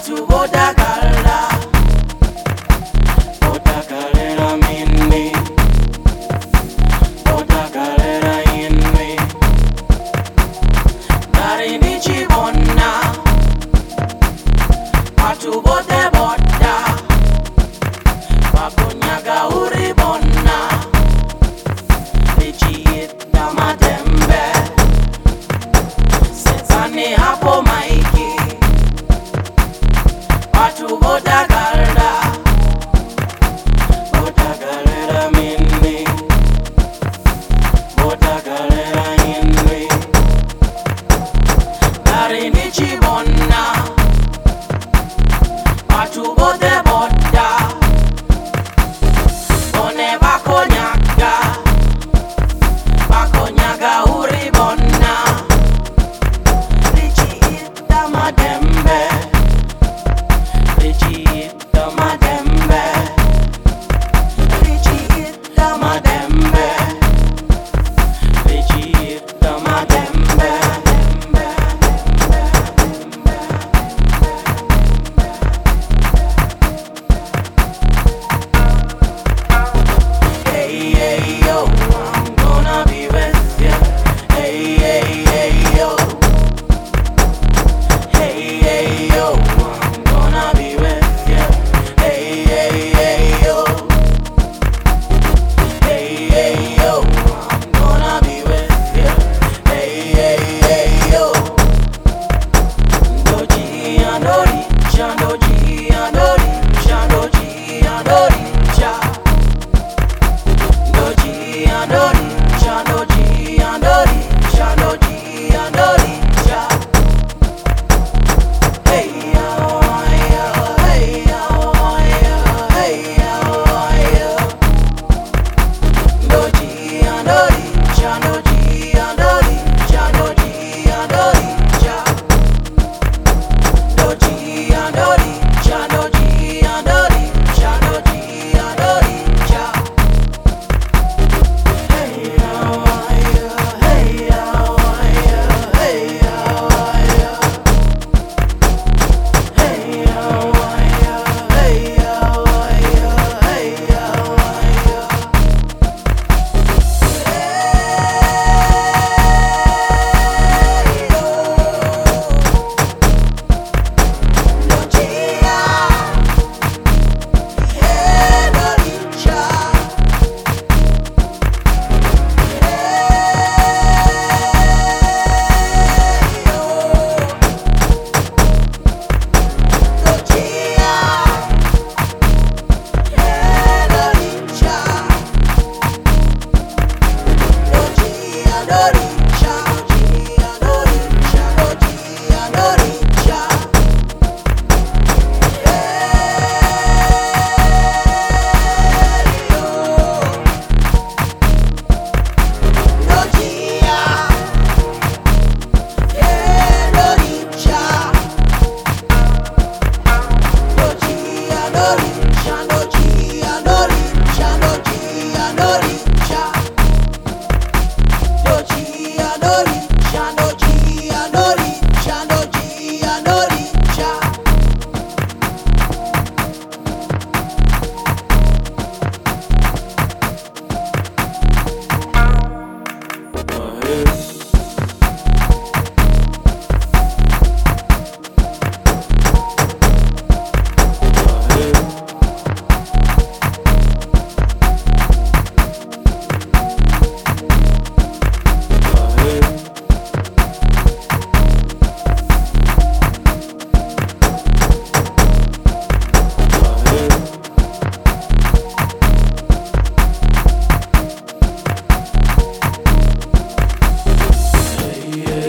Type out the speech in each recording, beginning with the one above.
Watu bodagalera, bodagalera minni, bodagalera inwi. Dari nichi bonna, watu bote boda, bakonyaga uri bonna, nichi ita matembe, senzani hapo maiki. Watu bodagalera, bodagalera minni, bodagalera inwi. Dari nichi bonna, watu bote boda, bone bakonyaga uri bonna, nichi ita madembe. Richita madembe, Richita madembe, Richita madembe. Hey, hey, yo, I'm gonna be with ya. Hey, hey, hey, yo. Hey, hey, yo, I'm gonna be with ya. Hey, hey, hey, yo. Hey, hey, yo, I'm gonna be with ya. Hey, hey, hey, yo. Doji andori, chandoji andori, chandoji andori, cha. Doji andori, chandoji andori, chandoji andori, cha. Hey yo, hey yo, hey yo, hey yo. Doji andori, chandoji andori, chandoji andori, cha. Doji andori, chandoji andori, chandoji andori, cha. Hey yo, hey yo, hey yo, hey yo. Hey yo, hey yo, hey yo, hey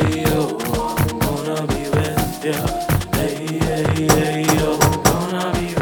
yo, gonna be